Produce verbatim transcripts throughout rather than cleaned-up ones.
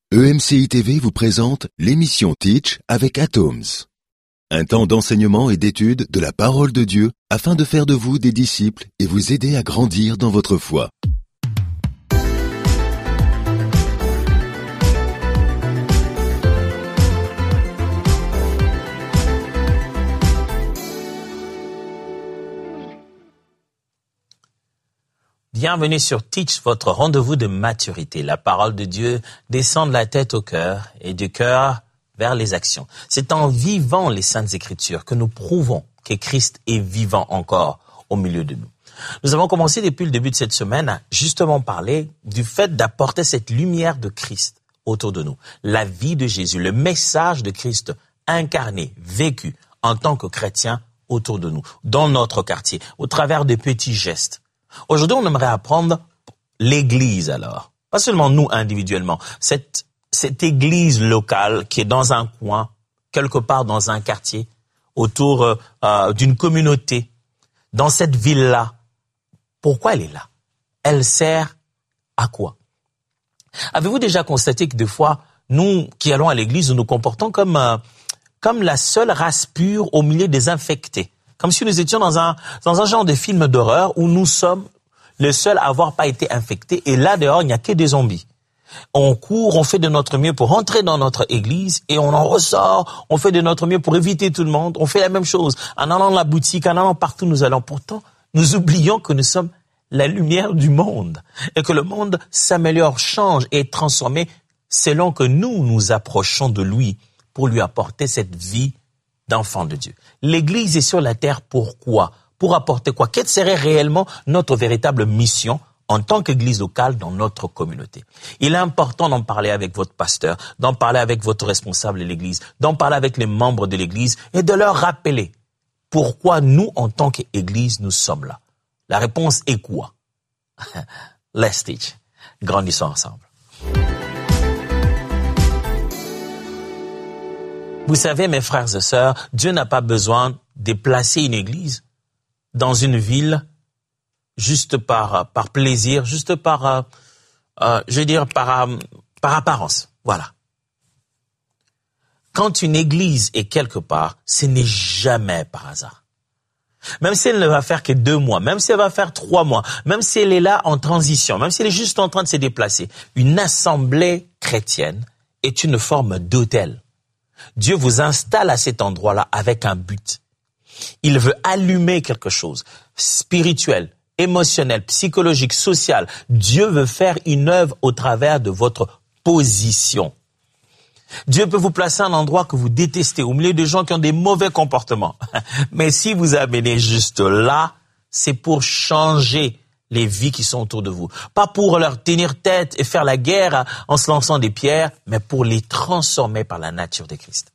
E M C I T V vous présente l'émission Teach avec Atoms. Un temps d'enseignement et d'étude de la parole de Dieu afin de faire de vous des disciples et vous aider à grandir dans votre foi. Bienvenue sur Teach, votre rendez-vous de maturité. La parole de Dieu descend de la tête au cœur et du cœur vers les actions. C'est en vivant les Saintes Écritures que nous prouvons que Christ est vivant encore au milieu de nous. Nous avons commencé depuis le début de cette semaine à justement parler du fait d'apporter cette lumière de Christ autour de nous. La vie de Jésus, le message de Christ incarné, vécu en tant que chrétien autour de nous, dans notre quartier, au travers de petits gestes. Aujourd'hui, on aimerait apprendre l'Église alors. Pas seulement nous individuellement. Cette, cette Église locale qui est dans un coin, quelque part dans un quartier, autour euh, d'une communauté, dans cette ville-là. Pourquoi elle est là? Elle sert à quoi? Avez-vous déjà constaté que des fois, nous qui allons à l'Église, nous nous comportons comme, euh, comme la seule race pure au milieu des infectés? Comme si nous étions dans un, dans un genre de film d'horreur où nous sommes les seuls à avoir pas été infectés. Et là, dehors, il n'y a que des zombies. On court, on fait de notre mieux pour rentrer dans notre église et on en ressort. On fait de notre mieux pour éviter tout le monde. On fait la même chose. En allant dans la boutique, en allant partout, nous allons. Pourtant, nous oublions que nous sommes la lumière du monde et que le monde s'améliore, change et est transformé selon que nous nous approchons de lui pour lui apporter cette vie d'enfants de Dieu. L'Église est sur la terre, pourquoi? Pour apporter quoi? Quelle serait réellement notre véritable mission en tant qu'Église locale dans notre communauté? Il est important d'en parler avec votre pasteur, d'en parler avec votre responsable de l'Église, d'en parler avec les membres de l'Église et de leur rappeler pourquoi nous, en tant qu'Église, nous sommes là. La réponse est quoi? Let's teach. Grandissons ensemble. Vous savez, mes frères et sœurs, Dieu n'a pas besoin de placer une église dans une ville juste par, par plaisir, juste par, euh, euh, je veux dire, par, euh, par apparence. Voilà. Quand une église est quelque part, ce n'est jamais par hasard. Même si elle ne va faire que deux mois, même si elle va faire trois mois, même si elle est là en transition, même si elle est juste en train de se déplacer, une assemblée chrétienne est une forme d'hôtel. Dieu vous installe à cet endroit-là avec un but. Il veut allumer quelque chose, spirituel, émotionnel, psychologique, social. Dieu veut faire une œuvre au travers de votre position. Dieu peut vous placer à un endroit que vous détestez, au milieu de gens qui ont des mauvais comportements. Mais si vous amenez juste là, c'est pour changer les vies qui sont autour de vous. Pas pour leur tenir tête et faire la guerre en se lançant des pierres, mais pour les transformer par la nature de Christ.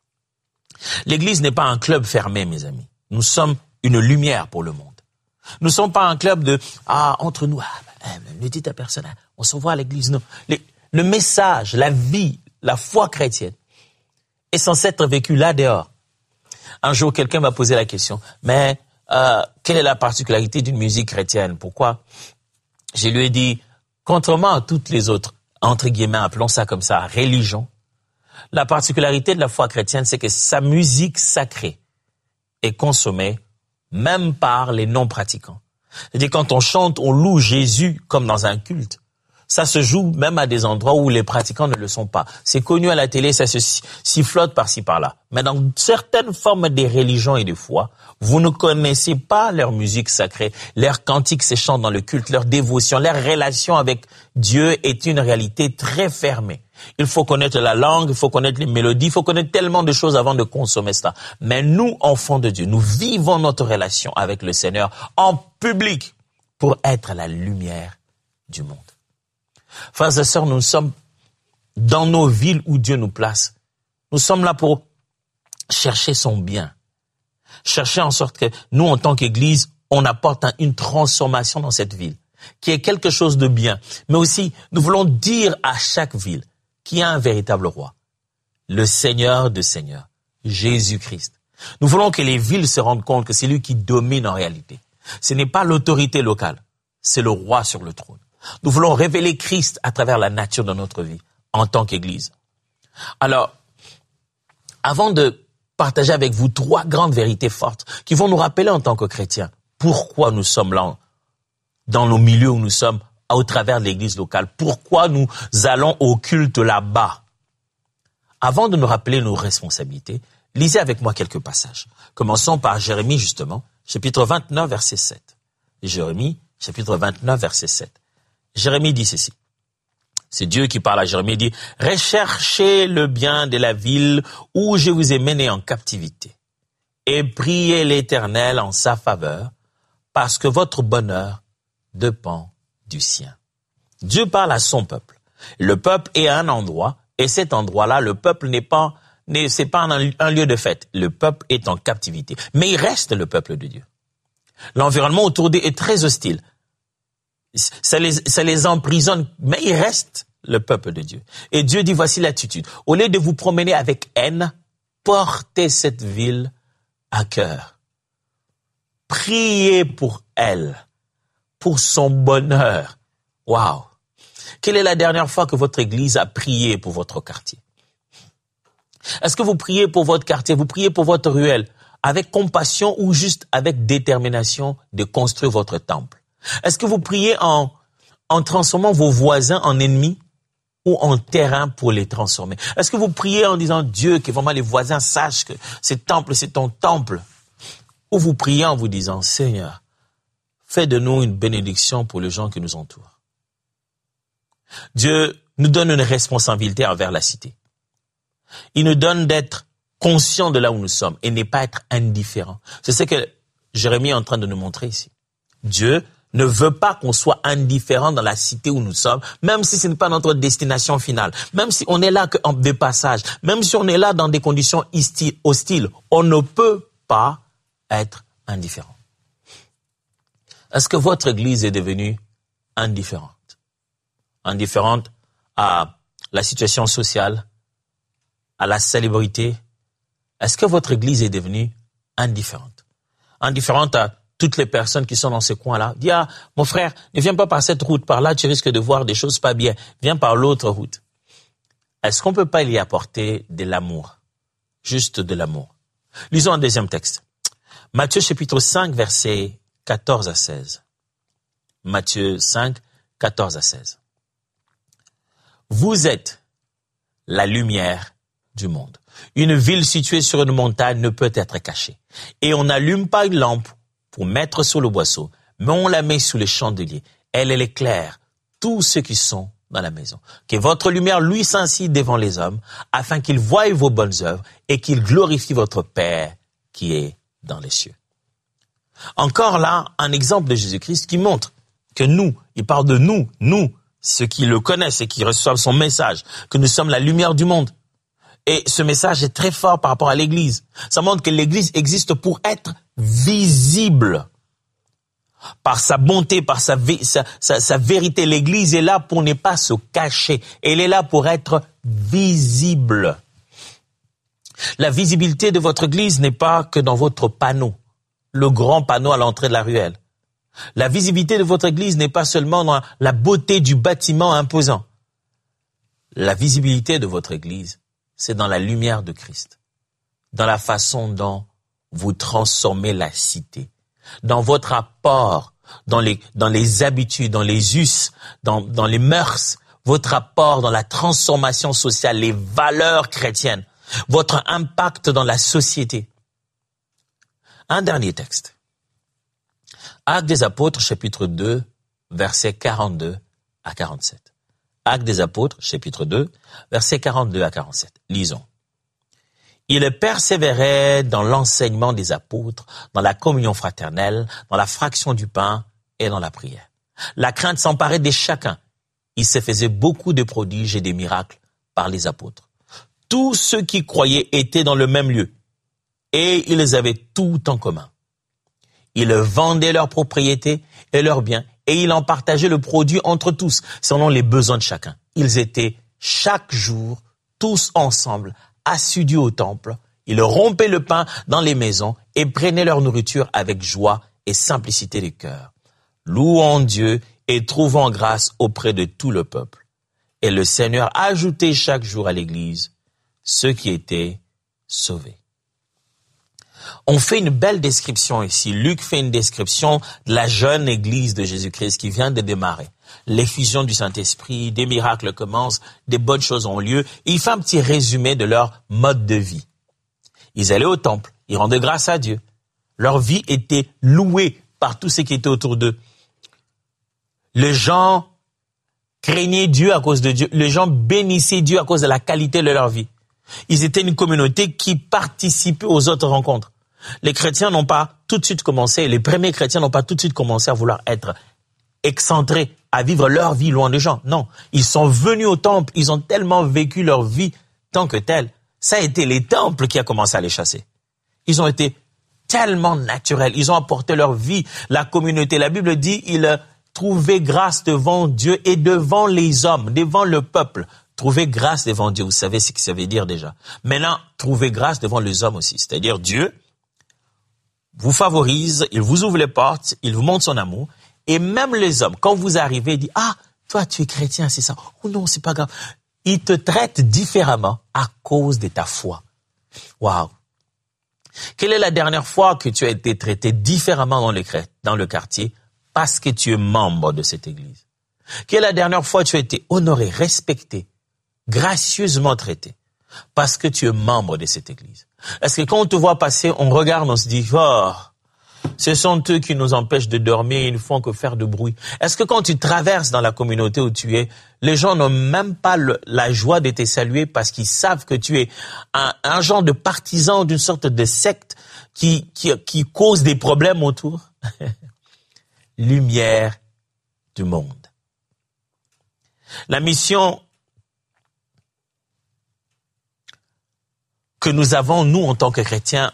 L'Église n'est pas un club fermé, mes amis. Nous sommes une lumière pour le monde. Nous ne sommes pas un club de « Ah, entre nous, ah, ne dites à personne, on se voit à l'Église. » Non. Les, le message, la vie, la foi chrétienne est censée être vécue là dehors. Un jour, quelqu'un m'a posé la question, mais Euh, quelle est la particularité d'une musique chrétienne? Pourquoi? Je lui ai dit, contrairement à toutes les autres, entre guillemets, appelons ça comme ça, religions, la particularité de la foi chrétienne, c'est que sa musique sacrée est consommée même par les non-pratiquants. C'est-à-dire quand on chante, on loue Jésus comme dans un culte. Ça se joue même à des endroits où les pratiquants ne le sont pas. C'est connu à la télé, ça se sifflote par-ci par-là. Mais dans certaines formes des religions et des foi, vous ne connaissez pas leur musique sacrée, leurs cantiques se chantent dans le culte, leur dévotion, leur relation avec Dieu est une réalité très fermée. Il faut connaître la langue, il faut connaître les mélodies, il faut connaître tellement de choses avant de consommer cela. Mais nous, enfants de Dieu, nous vivons notre relation avec le Seigneur en public pour être la lumière du monde. Frères et sœurs, nous sommes dans nos villes où Dieu nous place. Nous sommes là pour chercher son bien. Chercher en sorte que nous, en tant qu'Église, on apporte une transformation dans cette ville, qui est quelque chose de bien. Mais aussi, nous voulons dire à chaque ville qu'il y a un véritable roi, le Seigneur de Seigneurs, Jésus-Christ. Nous voulons que les villes se rendent compte que c'est lui qui domine en réalité. Ce n'est pas l'autorité locale, c'est le roi sur le trône. Nous voulons révéler Christ à travers la nature de notre vie, en tant qu'Église. Alors, avant de partager avec vous trois grandes vérités fortes qui vont nous rappeler en tant que chrétiens pourquoi nous sommes là, dans nos milieux où nous sommes, au travers de l'Église locale, pourquoi nous allons au culte là-bas. Avant de nous rappeler nos responsabilités, lisez avec moi quelques passages. Commençons par Jérémie, justement, chapitre vingt-neuf, verset sept. Jérémie, chapitre vingt-neuf, verset sept. Jérémie dit ceci. C'est Dieu qui parle à Jérémie, il dit « Recherchez le bien de la ville où je vous ai mené en captivité et priez l'Éternel en sa faveur, parce que votre bonheur dépend du sien. » Dieu parle à son peuple. Le peuple est à un endroit, et cet endroit-là, le peuple n'est pas, n'est, c'est pas un, un lieu de fête. Le peuple est en captivité. Mais il reste le peuple de Dieu. L'environnement autour d'eux est très hostile. Ça les, ça les emprisonne, mais il reste le peuple de Dieu. Et Dieu dit, voici l'attitude. Au lieu de vous promener avec haine, portez cette ville à cœur. Priez pour elle, pour son bonheur. Waouh! Quelle est la dernière fois que votre église a prié pour votre quartier? Est-ce que vous priez pour votre quartier, vous priez pour votre ruelle, avec compassion ou juste avec détermination de construire votre temple? Est-ce que vous priez en, en transformant vos voisins en ennemis ou en terrain pour les transformer? Est-ce que vous priez en disant, Dieu, que vraiment les voisins sachent que ce temple, c'est ton temple? Ou vous priez en vous disant, Seigneur, fais de nous une bénédiction pour les gens qui nous entourent. Dieu nous donne une responsabilité envers la cité. Il nous donne d'être conscients de là où nous sommes et ne pas être indifférents. C'est ce que Jérémie est en train de nous montrer ici. Dieu ne veut pas qu'on soit indifférent dans la cité où nous sommes, même si ce n'est pas notre destination finale, même si on est là en de passage, même si on est là dans des conditions hostiles, on ne peut pas être indifférent. Est-ce que votre église est devenue indifférente? Indifférente à la situation sociale, à la célébrité? Est-ce que votre église est devenue indifférente? Indifférente à toutes les personnes qui sont dans ce coin-là. Dis, ah, mon frère, ne viens pas par cette route, par là tu risques de voir des choses pas bien. Viens par l'autre route. Est-ce qu'on peut pas y apporter de l'amour? Juste de l'amour. Lisons un deuxième texte. Matthieu chapitre cinq, versets quatorze à seize. Matthieu cinq, quatorze à seize. Vous êtes la lumière du monde. Une ville située sur une montagne ne peut être cachée. Et on n'allume pas une lampe pour mettre sur le boisseau, mais on la met sous les chandeliers. Elle, elle éclaire tous ceux qui sont dans la maison. Que votre lumière luise ainsi devant les hommes, afin qu'ils voient vos bonnes œuvres et qu'ils glorifient votre Père qui est dans les cieux. Encore là, un exemple de Jésus-Christ qui montre que nous, il parle de nous, nous, ceux qui le connaissent et qui reçoivent son message, que nous sommes la lumière du monde. Et ce message est très fort par rapport à l'Église. Ça montre que l'Église existe pour être visible. Par sa bonté, par sa, sa, sa, sa vérité, l'Église est là pour ne pas se cacher. Elle est là pour être visible. La visibilité de votre Église n'est pas que dans votre panneau, le grand panneau à l'entrée de la ruelle. La visibilité de votre Église n'est pas seulement dans la beauté du bâtiment imposant. La visibilité de votre Église, c'est dans la lumière de Christ, dans la façon dont vous transformez la cité, dans votre apport, dans les, dans les habitudes, dans les us, dans, dans les mœurs, votre apport dans la transformation sociale, les valeurs chrétiennes, votre impact dans la société. Un dernier texte. Actes des Apôtres, chapitre deux, versets quarante-deux à quarante-sept. Actes des Apôtres, chapitre deux, versets quarante-deux à quarante-sept. Lisons. Il persévérait dans l'enseignement des apôtres, dans la communion fraternelle, dans la fraction du pain et dans la prière. La crainte s'emparait de chacun. Il se faisait beaucoup de prodiges et des miracles par les apôtres. Tous ceux qui croyaient étaient dans le même lieu et ils avaient tout en commun. Ils vendaient leurs propriétés et leurs biens et ils en partageaient le produit entre tous, selon les besoins de chacun. Ils étaient chaque jour tous ensemble, assidus au temple. Ils rompaient le pain dans les maisons et prenaient leur nourriture avec joie et simplicité de cœur, louant Dieu et trouvant grâce auprès de tout le peuple. Et le Seigneur ajoutait chaque jour à l'Église ceux qui étaient sauvés. On fait une belle description ici. Luc fait une description de la jeune Église de Jésus-Christ qui vient de démarrer. L'effusion du Saint-Esprit, des miracles commencent, des bonnes choses ont lieu. Et il fait un petit résumé de leur mode de vie. Ils allaient au temple, ils rendaient grâce à Dieu. Leur vie était louée par tous ceux qui étaient autour d'eux. Les gens craignaient Dieu à cause de Dieu. Les gens bénissaient Dieu à cause de la qualité de leur vie. Ils étaient une communauté qui participait aux autres rencontres. Les chrétiens n'ont pas tout de suite commencé, les premiers chrétiens n'ont pas tout de suite commencé à vouloir être excentrés, à vivre leur vie loin des gens. Non, ils sont venus au temple, ils ont tellement vécu leur vie tant que telle. Ça a été les temples qui a commencé à les chasser. Ils ont été tellement naturels, ils ont apporté leur vie, la communauté. La Bible dit, ils trouvaient grâce devant Dieu et devant les hommes, devant le peuple. Trouver grâce devant Dieu, vous savez ce que ça veut dire déjà. Maintenant, trouver grâce devant les hommes aussi. C'est-à-dire Dieu vous favorise, il vous ouvre les portes, il vous montre son amour. Et même les hommes, quand vous arrivez, ils disent « Ah, toi tu es chrétien, c'est ça. Oh non, c'est pas grave. » Ils te traitent différemment à cause de ta foi. Waouh! Quelle est la dernière fois que tu as été traité différemment dans le, dans le quartier parce que tu es membre de cette église? Quelle est la dernière fois que tu as été honoré, respecté, gracieusement traité parce que tu es membre de cette église? Est-ce que quand on te voit passer, on regarde, on se dit, oh, ce sont eux qui nous empêchent de dormir, ils ne font que faire de bruit. Est-ce que quand tu traverses dans la communauté où tu es, les gens n'ont même pas le, la joie de te saluer parce qu'ils savent que tu es un, un genre de partisan d'une sorte de secte qui, qui, qui cause des problèmes autour? Lumière du monde. La mission que nous avons, nous, en tant que chrétiens,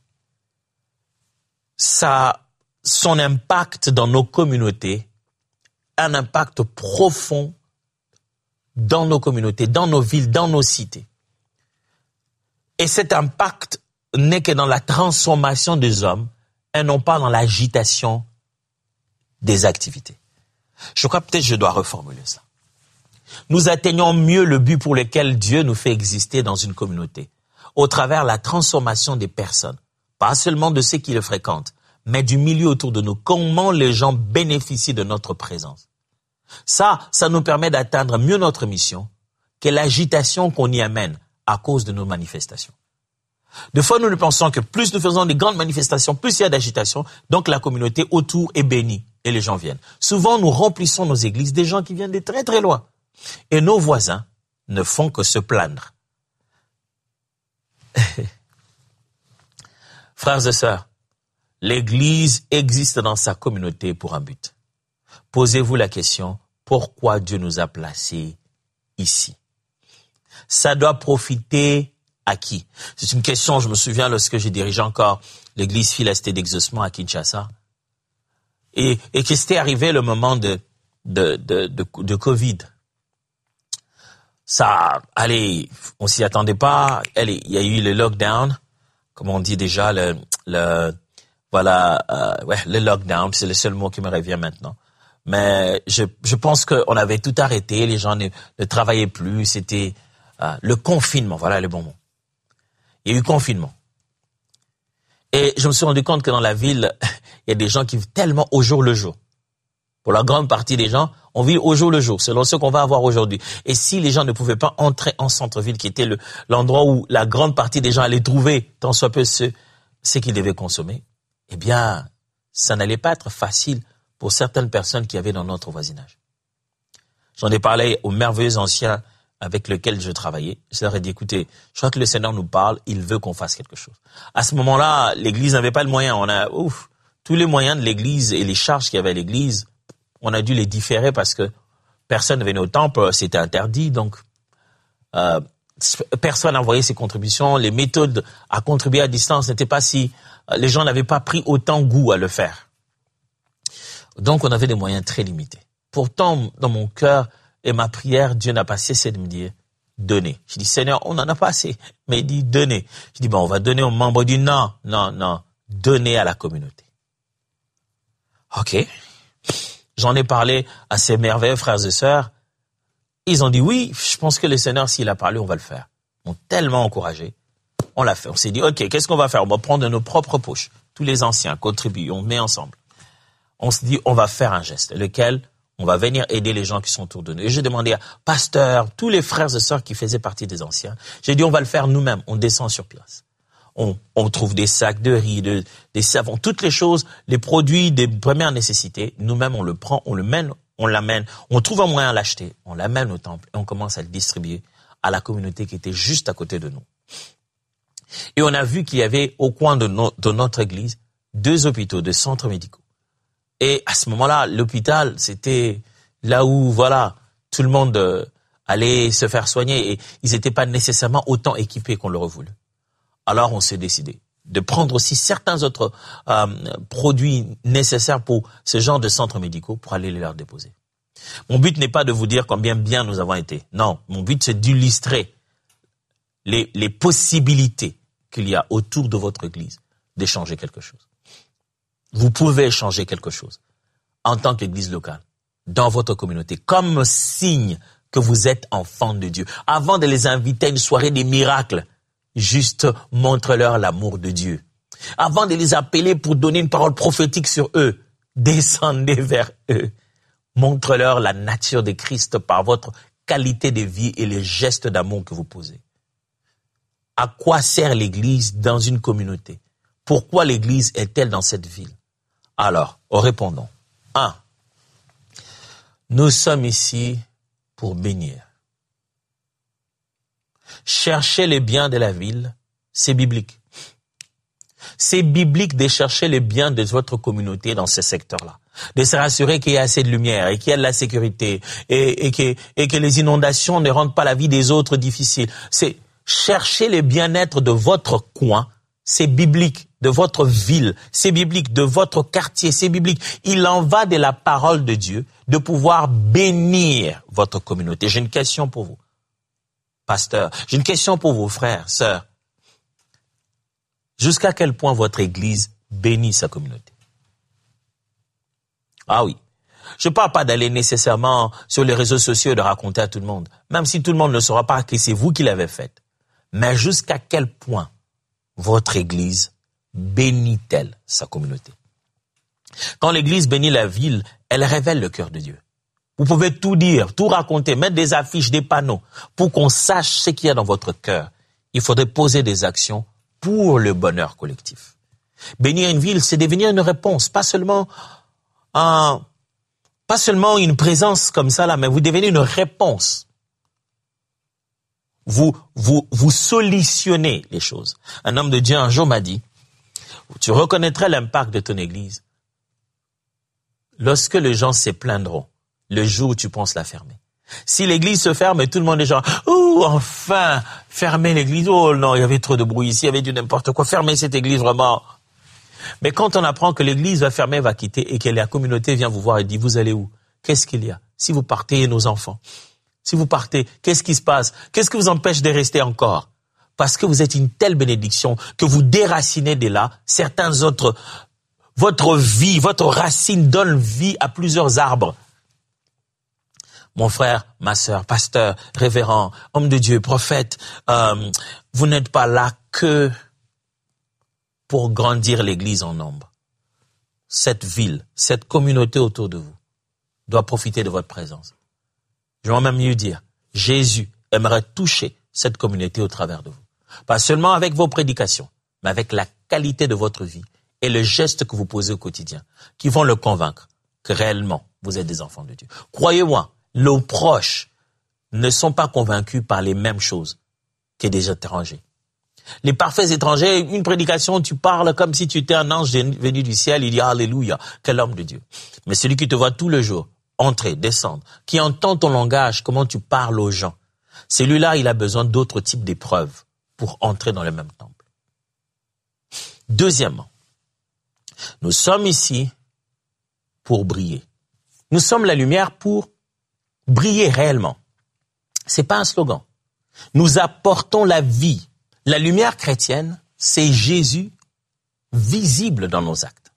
ça a son impact dans nos communautés, un impact profond dans nos communautés, dans nos villes, dans nos cités. Et cet impact n'est que dans la transformation des hommes et non pas dans l'agitation des activités. Je crois peut-être que je dois reformuler ça. Nous atteignons mieux le but pour lequel Dieu nous fait exister dans une communauté, au travers de la transformation des personnes, pas seulement de ceux qui le fréquentent, mais du milieu autour de nous. Comment les gens bénéficient de notre présence. Ça, ça nous permet d'atteindre mieux notre mission que l'agitation qu'on y amène à cause de nos manifestations. Des fois, nous nous pensons que plus nous faisons des grandes manifestations, plus il y a d'agitation, donc la communauté autour est bénie et les gens viennent. Souvent, nous remplissons nos églises des gens qui viennent de très très loin. Et nos voisins ne font que se plaindre. Frères et sœurs, l'Église existe dans sa communauté pour un but. Posez-vous la question, pourquoi Dieu nous a placés ici? Ça doit profiter à qui? C'est une question, je me souviens lorsque j'ai dirigé encore l'Église Philasté d'Exaucement à Kinshasa. Et, et que c'était arrivé le moment de, de, de, de, de Covid. Ça, allez, on s'y attendait pas. Allez, il y a eu le lockdown, comme on dit déjà, le, le voilà, euh, ouais, le lockdown, c'est le seul mot qui me revient maintenant. Mais je, je pense qu'on avait tout arrêté, les gens ne, ne travaillaient plus, c'était euh, le confinement, voilà le bon mot. Il y a eu confinement. Et je me suis rendu compte que dans la ville, il y a des gens qui vivent tellement au jour le jour. Pour la grande partie des gens, on vit au jour le jour, selon ce qu'on va avoir aujourd'hui. Et si les gens ne pouvaient pas entrer en centre-ville, qui était le, l'endroit où la grande partie des gens allaient trouver, tant soit peu, ce, ce qu'ils devaient consommer, eh bien, ça n'allait pas être facile pour certaines personnes qui avaient dans notre voisinage. J'en ai parlé aux merveilleux anciens avec lesquels je travaillais. Je leur ai dit, écoutez, je crois que le Seigneur nous parle, il veut qu'on fasse quelque chose. À ce moment-là, l'Église n'avait pas le moyen. On a, ouf, tous les moyens de l'Église et les charges qu'il y avait à l'Église, on a dû les différer parce que personne ne venait au temple, c'était interdit. Donc, euh, personne n'envoyait ses contributions. Les méthodes à contribuer à distance n'étaient pas si... Euh, les gens n'avaient pas pris autant goût à le faire. Donc, on avait des moyens très limités. Pourtant, dans mon cœur et ma prière, Dieu n'a pas cessé de me dire, donnez. Je dis, Seigneur, on n'en a pas assez. Mais il dit, donnez. Je dis, bon, on va donner aux membres. Il dit, non, non, non, donnez à la communauté. OK. J'en ai parlé à ces merveilleux frères et sœurs. Ils ont dit oui, je pense que le Seigneur, s'il a parlé, on va le faire. Ils m'ont tellement encouragé. On l'a fait. On s'est dit, ok, qu'est-ce qu'on va faire? On va prendre de nos propres poches. Tous les anciens contribuent, on met ensemble. On se dit, on va faire un geste, lequel on va venir aider les gens qui sont autour de nous. Et j'ai demandé à pasteur, tous les frères et sœurs qui faisaient partie des anciens, j'ai dit, on va le faire nous-mêmes. On descend sur place. On, on trouve des sacs de riz, de, des savons, toutes les choses, les produits des premières nécessités. Nous-mêmes, on le prend, on le mène, on l'amène. On trouve un moyen de l'acheter. On l'amène au temple et on commence à le distribuer à la communauté qui était juste à côté de nous. Et on a vu qu'il y avait au coin de, no, de notre église deux hôpitaux, deux centres médicaux. Et à ce moment-là, l'hôpital, c'était là où, voilà, tout le monde euh, allait se faire soigner et ils n'étaient pas nécessairement autant équipés qu'on l'aurait voulu. Alors, on s'est décidé de prendre aussi certains autres euh, produits nécessaires pour ce genre de centres médicaux pour aller les leur déposer. Mon but n'est pas de vous dire combien bien nous avons été. Non, mon but, c'est d'illustrer les, les possibilités qu'il y a autour de votre église d'échanger quelque chose. Vous pouvez échanger quelque chose en tant qu'église locale, dans votre communauté, comme signe que vous êtes enfants de Dieu. Avant de les inviter à une soirée des miracles, juste montre-leur l'amour de Dieu. Avant de les appeler pour donner une parole prophétique sur eux, descendez vers eux. Montre-leur la nature de Christ par votre qualité de vie et les gestes d'amour que vous posez. À quoi sert l'Église dans une communauté? Pourquoi l'Église est-elle dans cette ville? Alors, répondons. Un, nous sommes ici pour bénir. Chercher les biens de la ville, c'est biblique. C'est biblique de chercher les biens de votre communauté dans ce secteur-là. De se rassurer qu'il y a assez de lumière et qu'il y a de la sécurité et, et, que, et que les inondations ne rendent pas la vie des autres difficile. C'est chercher le bien-être de votre coin, c'est biblique, de votre ville, c'est biblique, de votre quartier, c'est biblique. Il en va de la parole de Dieu, de pouvoir bénir votre communauté. J'ai une question pour vous, pasteur. J'ai une question pour vous, frères, sœurs. Jusqu'à quel point votre église bénit sa communauté? Ah oui. Je ne parle pas d'aller nécessairement sur les réseaux sociaux et de raconter à tout le monde, même si tout le monde ne saura pas que c'est vous qui l'avez fait. Mais jusqu'à quel point votre église bénit-elle sa communauté? Quand l'église bénit la ville, elle révèle le cœur de Dieu. Vous pouvez tout dire, tout raconter, mettre des affiches, des panneaux, pour qu'on sache ce qu'il y a dans votre cœur. Il faudrait poser des actions pour le bonheur collectif. Bénir une ville, c'est devenir une réponse, pas seulement un, pas seulement une présence comme ça là, mais vous devenez une réponse. Vous, vous, vous solutionnez les choses. Un homme de Dieu un jour m'a dit, tu reconnaîtrais l'impact de ton église lorsque les gens se plaindront le jour où tu penses la fermer. Si l'église se ferme et tout le monde est genre, oh, enfin, fermer l'église, oh non, il y avait trop de bruit ici, il y avait du n'importe quoi, fermer cette église vraiment. Mais quand on apprend que l'église va fermer, va quitter et que la communauté vient vous voir et dit, vous allez où? Qu'est-ce qu'il y a? Si vous partez, nos enfants. Si vous partez, qu'est-ce qui se passe? Qu'est-ce qui vous empêche de rester encore? Parce que vous êtes une telle bénédiction que vous déracinez de là certains autres. Votre vie, votre racine donne vie à plusieurs arbres. Mon frère, ma sœur, pasteur, révérend, homme de Dieu, prophète, euh, vous n'êtes pas là que pour grandir l'église en nombre. Cette ville, cette communauté autour de vous doit profiter de votre présence. Je vais même mieux dire, Jésus aimerait toucher cette communauté au travers de vous. Pas seulement avec vos prédications, mais avec la qualité de votre vie et le geste que vous posez au quotidien, qui vont le convaincre que réellement vous êtes des enfants de Dieu. Croyez-moi, nos proches ne sont pas convaincus par les mêmes choses que des étrangers. Les parfaits étrangers, une prédication, tu parles comme si tu étais un ange venu du ciel, il dit Alléluia, quel homme de Dieu. Mais celui qui te voit tous les jours, entrer, descendre, qui entend ton langage, comment tu parles aux gens, celui-là, il a besoin d'autres types d'épreuves pour entrer dans le même temple. Deuxièmement, nous sommes ici pour briller. Nous sommes la lumière pour briller réellement. C'est pas un slogan. Nous apportons la vie. La lumière chrétienne, c'est Jésus visible dans nos actes.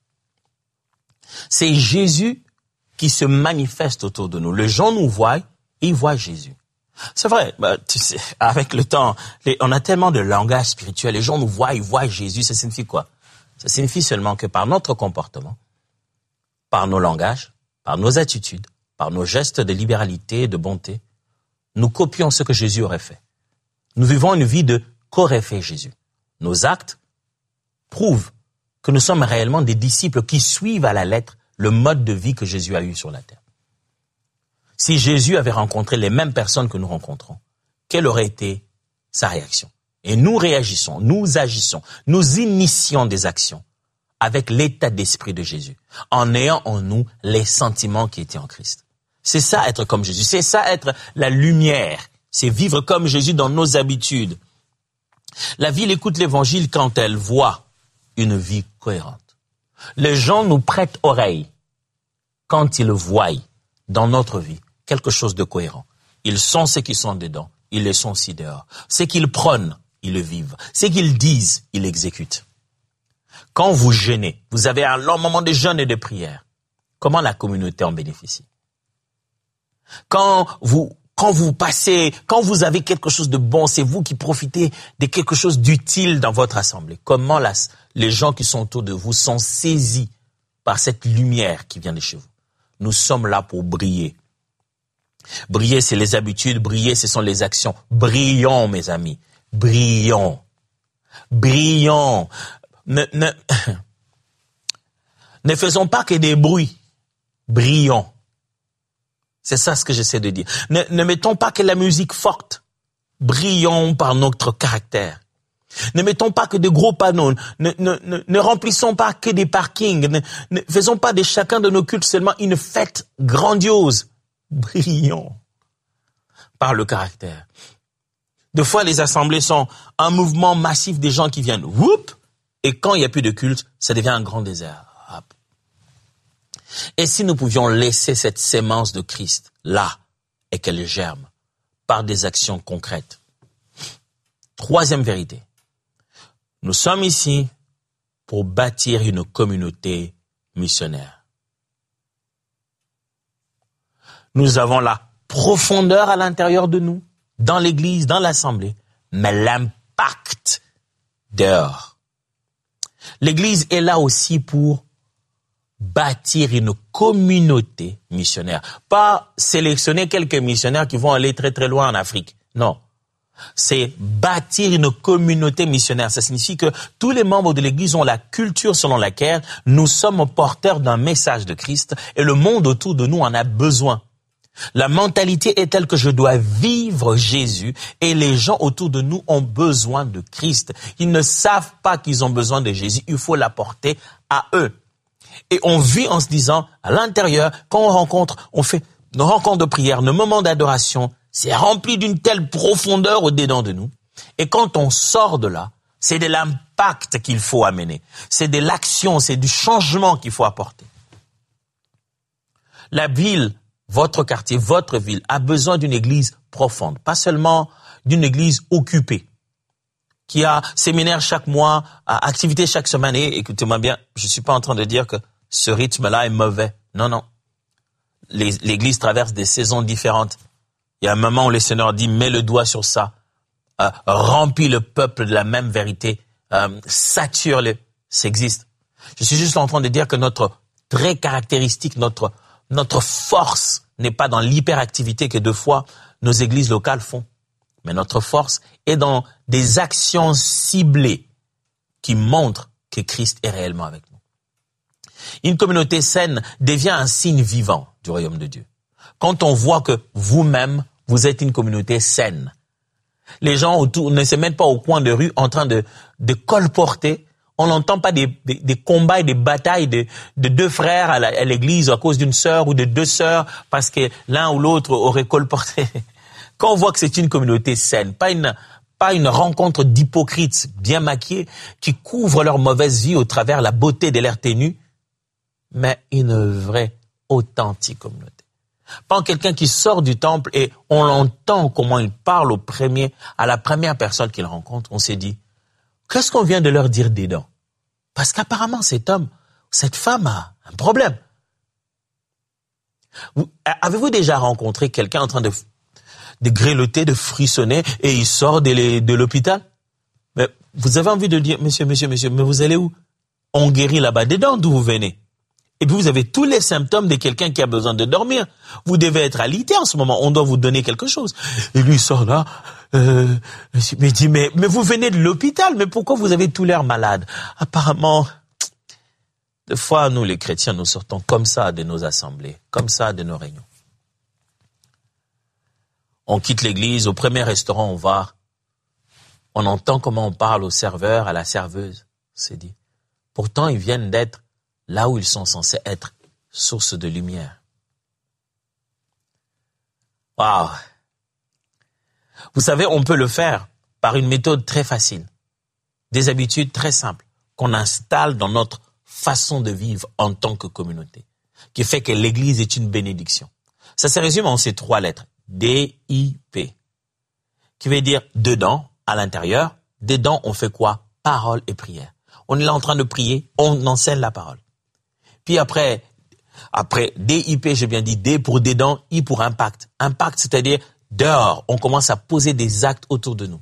C'est Jésus qui se manifeste autour de nous. Les gens nous voient et ils voient Jésus. C'est vrai, bah, tu sais, avec le temps, les, on a tellement de langage spirituel. Les gens nous voient, ils voient Jésus. Ça signifie quoi? Ça signifie seulement que par notre comportement, par nos langages, par nos attitudes, par nos gestes de libéralité et de bonté, nous copions ce que Jésus aurait fait. Nous vivons une vie de qu'aurait fait Jésus. Nos actes prouvent que nous sommes réellement des disciples qui suivent à la lettre le mode de vie que Jésus a eu sur la terre. Si Jésus avait rencontré les mêmes personnes que nous rencontrons, quelle aurait été sa réaction? Et nous réagissons, nous agissons, nous initions des actions avec l'état d'esprit de Jésus, en ayant en nous les sentiments qui étaient en Christ. C'est ça être comme Jésus, c'est ça être la lumière, c'est vivre comme Jésus dans nos habitudes. La ville écoute l'évangile quand elle voit une vie cohérente. Les gens nous prêtent oreille quand ils voient dans notre vie quelque chose de cohérent. Ils sont ceux qui sont dedans, ils le sont aussi dehors. Ce qu'ils prônent, ils le vivent. Ce qu'ils disent, ils l'exécutent. Quand vous jeûnez, vous avez un long moment de jeûne et de prière. Comment la communauté en bénéficie? Quand vous, quand vous passez, quand vous avez quelque chose de bon, c'est vous qui profitez de quelque chose d'utile dans votre assemblée. Comment la, les gens qui sont autour de vous sont saisis par cette lumière qui vient de chez vous? Nous sommes là pour briller. Briller, c'est les habitudes. Briller, ce sont les actions. Brillons, mes amis. Brillons. Brillons. Ne, ne, ne faisons pas que des bruits. Brillons. C'est ça ce que j'essaie de dire. Ne, ne mettons pas que la musique forte. Brillons par notre caractère. Ne mettons pas que de gros panneaux. Ne, ne, ne, ne remplissons pas que des parkings. Ne, ne faisons pas de chacun de nos cultes seulement une fête grandiose. Brillons par le caractère. Des fois, les assemblées sont un mouvement massif des gens qui viennent. Whoop, et quand il n'y a plus de culte, ça devient un grand désert. Hop. Et si nous pouvions laisser cette sémence de Christ là et qu'elle germe par des actions concrètes. Troisième vérité. Nous sommes ici pour bâtir une communauté missionnaire. Nous avons la profondeur à l'intérieur de nous, dans l'église, dans l'assemblée, mais l'impact dehors. L'église est là aussi pour bâtir une communauté missionnaire. Pas sélectionner quelques missionnaires qui vont aller très très loin en Afrique. Non. C'est bâtir une communauté missionnaire. Ça signifie que tous les membres de l'église ont la culture selon laquelle nous sommes porteurs d'un message de Christ et le monde autour de nous en a besoin. La mentalité est telle que je dois vivre Jésus et les gens autour de nous ont besoin de Christ. Ils ne savent pas qu'ils ont besoin de Jésus, il faut l'apporter à eux. Et on vit en se disant, à l'intérieur, quand on rencontre, on fait nos rencontres de prière, nos moments d'adoration, c'est rempli d'une telle profondeur au-dedans de nous. Et quand on sort de là, c'est de l'impact qu'il faut amener. C'est de l'action, c'est du changement qu'il faut apporter. La ville, votre quartier, votre ville a besoin d'une église profonde, pas seulement d'une église occupée, qui a séminaire chaque mois, activité chaque semaine. Et écoutez-moi bien, je suis pas en train de dire que ce rythme-là est mauvais. Non, non. Les, l'église traverse des saisons différentes. Il y a un moment où le Seigneur dit, mets le doigt sur ça, euh, remplis le peuple de la même vérité, euh, sature-le. Ça existe. Je suis juste en train de dire que notre trait caractéristique, notre Notre force n'est pas dans l'hyperactivité que deux fois nos églises locales font. Mais notre force est dans des actions ciblées qui montrent que Christ est réellement avec nous. Une communauté saine devient un signe vivant du royaume de Dieu. Quand on voit que vous-même, vous êtes une communauté saine. Les gens autour ne se mettent pas au coin de rue en train de, de colporter. On n'entend pas des, des, des combats et des batailles de, de deux frères à, la, à l'église à cause d'une sœur ou de deux sœurs parce que l'un ou l'autre aurait colporté. Quand on voit que c'est une communauté saine, pas une, pas une rencontre d'hypocrites bien maquillés qui couvrent leur mauvaise vie au travers la beauté de l'air ténu, mais une vraie, authentique communauté. Pas quelqu'un qui sort du temple et on l'entend comment il parle au premier, à la première personne qu'il rencontre. On s'est dit, qu'est-ce qu'on vient de leur dire dedans? Parce qu'apparemment, cet homme, cette femme a un problème. Vous, avez-vous déjà rencontré quelqu'un en train de, de grelotter, de frissonner, et il sort de, de l'hôpital. Mais vous avez envie de dire, monsieur, monsieur, monsieur, mais vous allez où? On guérit là-bas dedans, d'où vous venez. Et puis vous avez tous les symptômes de quelqu'un qui a besoin de dormir. Vous devez être alité en ce moment, on doit vous donner quelque chose. Et lui il sort là, euh, mais il dit, mais, mais vous venez de l'hôpital, mais pourquoi vous avez tout l'air malade? Apparemment, des fois, nous les chrétiens, nous sortons comme ça de nos assemblées, comme ça de nos réunions. On quitte l'église, au premier restaurant on va, on entend comment on parle au serveur, à la serveuse, c'est dit. Pourtant, ils viennent d'être là où ils sont censés être, source de lumière. Waouh! Vous savez, on peut le faire par une méthode très facile, des habitudes très simples qu'on installe dans notre façon de vivre en tant que communauté, qui fait que l'Église est une bénédiction. Ça se résume en ces trois lettres, D I P, qui veut dire dedans, à l'intérieur. Dedans, on fait quoi? Parole et prière. On est là en train de prier, on enseigne la parole. Puis après, après D I P, j'ai bien dit D pour dedans, I pour impact. Impact, c'est-à-dire dehors, on commence à poser des actes autour de nous.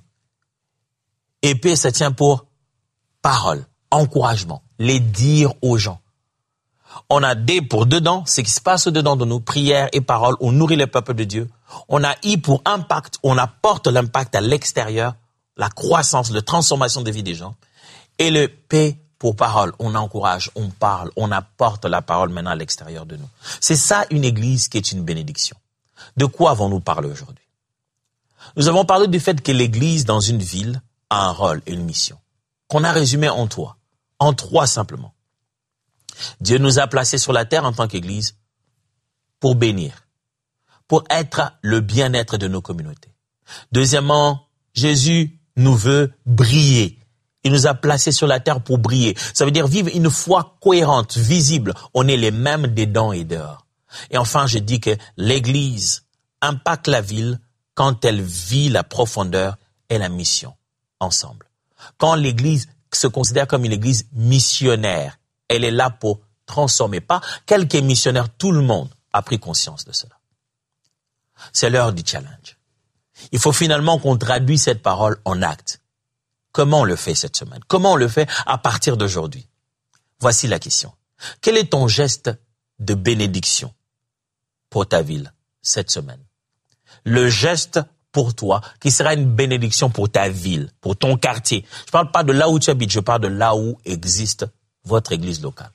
Et P, ça tient pour parole, encouragement, les dire aux gens. On a D pour dedans, ce qui se passe dedans de nous, prière et parole, on nourrit le peuple de Dieu. On a I pour impact, on apporte l'impact à l'extérieur, la croissance, la transformation de vie des gens. Et le P pour parole, on encourage, on parle, on apporte la parole maintenant à l'extérieur de nous. C'est ça une église qui est une bénédiction. De quoi avons-nous parlé aujourd'hui? Nous avons parlé du fait que l'église dans une ville a un rôle et une mission, qu'on a résumé en trois, en trois simplement. Dieu nous a placés sur la terre en tant qu'église pour bénir, pour être le bien-être de nos communautés. Deuxièmement, Jésus nous veut briller. Il nous a placés sur la terre pour briller. Ça veut dire vivre une foi cohérente, visible. On est les mêmes dedans et dehors. Et enfin, je dis que l'Église impacte la ville quand elle vit la profondeur et la mission ensemble. Quand l'Église se considère comme une Église missionnaire, elle est là pour transformer. Pas quelques missionnaires, tout le monde a pris conscience de cela. C'est l'heure du challenge. Il faut finalement qu'on traduise cette parole en actes. Comment on le fait cette semaine? Comment on le fait à partir d'aujourd'hui? Voici la question. Quel est ton geste de bénédiction pour ta ville cette semaine? Le geste pour toi qui sera une bénédiction pour ta ville, pour ton quartier. Je ne parle pas de là où tu habites, je parle de là où existe votre église locale.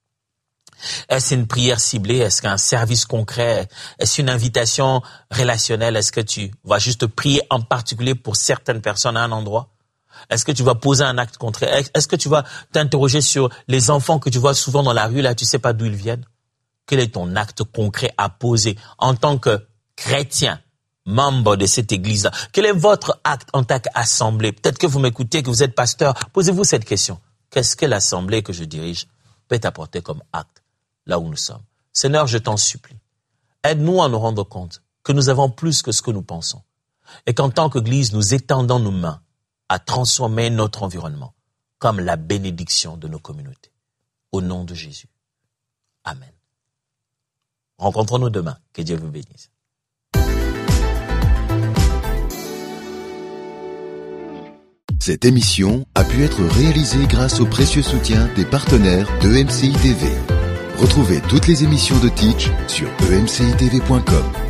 Est-ce une prière ciblée? Est-ce qu'un service concret? Est-ce une invitation relationnelle? Est-ce que tu vas juste prier en particulier pour certaines personnes à un endroit? Est-ce que tu vas poser un acte contraire? Est-ce que tu vas t'interroger sur les enfants que tu vois souvent dans la rue, là, tu sais pas d'où ils viennent? Quel est ton acte concret à poser en tant que chrétien, membre de cette église-là? Quel est votre acte en tant qu'assemblée? Peut-être que vous m'écoutez, que vous êtes pasteur. Posez-vous cette question. Qu'est-ce que l'assemblée que je dirige peut apporter comme acte là où nous sommes? Seigneur, je t'en supplie. Aide-nous à nous rendre compte que nous avons plus que ce que nous pensons. Et qu'en tant qu'église, nous étendons nos mains à transformer notre environnement comme la bénédiction de nos communautés. Au nom de Jésus. Amen. Rencontrons-nous demain. Que Dieu vous bénisse. Cette émission a pu être réalisée grâce au précieux soutien des partenaires d'E M C I T V. Retrouvez toutes les émissions de Teach sur e m c i t v point com.